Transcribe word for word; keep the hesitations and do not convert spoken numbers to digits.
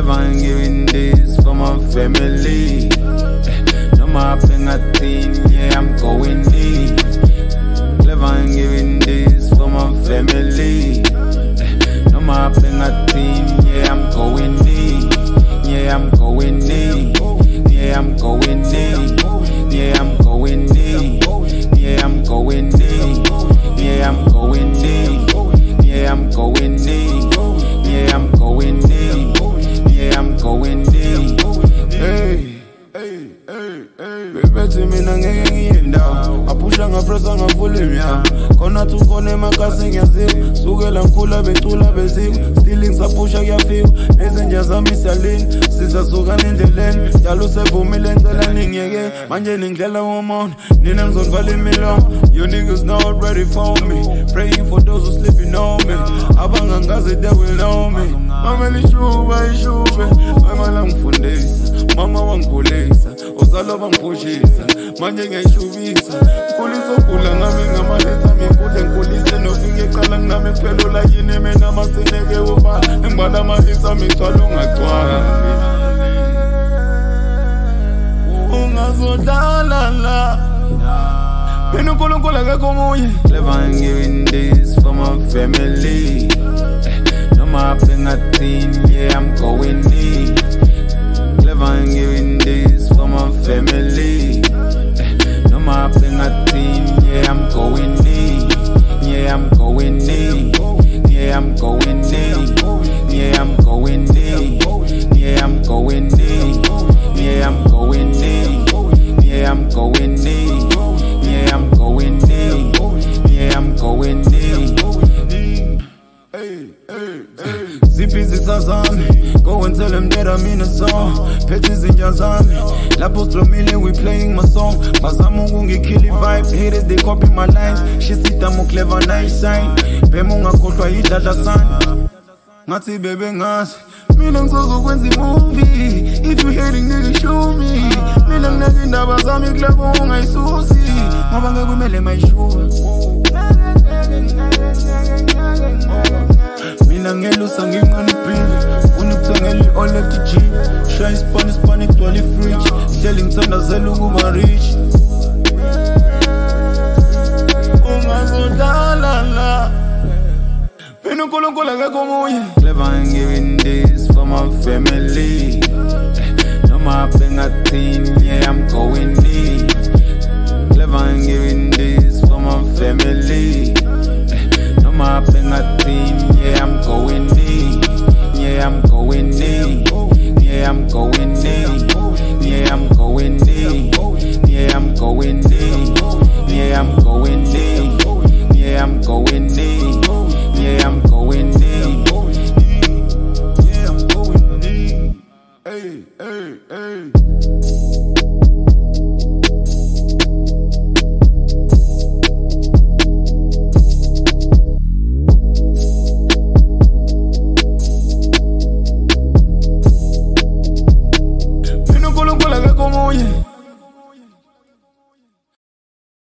Clever, I'm giving this for my family. No mapping a thing, yeah, I'm going in. Clever, I'm giving this for my family. No mapping a thing, yeah, I'm going in. Yeah, I'm going in. Yeah, I'm going in. Yeah, I'm going in. Yeah, I'm going in. Yeah, I'm going in. Yeah, I'm going in. Yeah, I'm going in. Yeah, I'm going in. Hey, hey, hey, hey. Bebethi mina ngeke ngiyindawo. Apusha ngapressa ngavula ya. Khona tu khona emakasi ngiyaziwa. Sukela ngikhula becula beziko. Still ngisapusha kuyafika. Nezinja zami siyalini. Sizasukana endleleni. Njalo usevumile ngicela ningiyeke. Manje ningidlela womona. Nina ngizonivala imilomo. You niggas not ready for me. Praying for those who sleeping on me. Abangangazi they will know me. Mama lishuba ishube. Mama langifundisa. Mama wangikhulisa. Uzalo bangiphushisa. Manje ngiyashubisa. Ngikhulisa ukula ngami ngamalisa. Ngikudle ngikhulise nofike eqala nginami kuphela la yini mina maseneke ubala. Ngibala amahisa mithwalo ungagcwala. Ungazodlala la. Been unkulunkulu akekho munye. Clever, I'm giving this for my family. No mapping a thing, yeah, I'm going in. Clever, I'm giving this for my family. No mapping a thing, yeah, I'm going in. Yeah, I'm going in. Yeah, I'm going in. Yeah, I'm going in. Yeah, I'm going in. Yeah, I'm going in. Yeah, I'm going in. Yeah, I'm going in. Yeah, I'm going in. Hey, hey, hey. Zippy zitazami. Go and tell them that I'm in a song. Petties in Yazami. Lapos Tromile, we playing my song. Mazamu gungi killy vibe. Haters, they copy my lines. She sit I'm clever, nice sign. Pemunga kotwa idada san. Ngati bebe ngas. Mina ngizozo kwenza movie. If you hating nigga show me. Mina nginaki ndaba zami clever ungayisusi. Ngoba ngekumele mayishuwa. Mina ngelusa ngingqani pili. Unikuthengeli all at the G. Shy Spanish Spanish twelve fridge. Telling ngithandazela ukuba rich. Ungazodlala la. Been unkulunkulu akekho munye. Clever, I'm giving this for my family. No mapping a thing, yeah, I'm going in. Clever, I'm giving this for my family. No mapping a thing.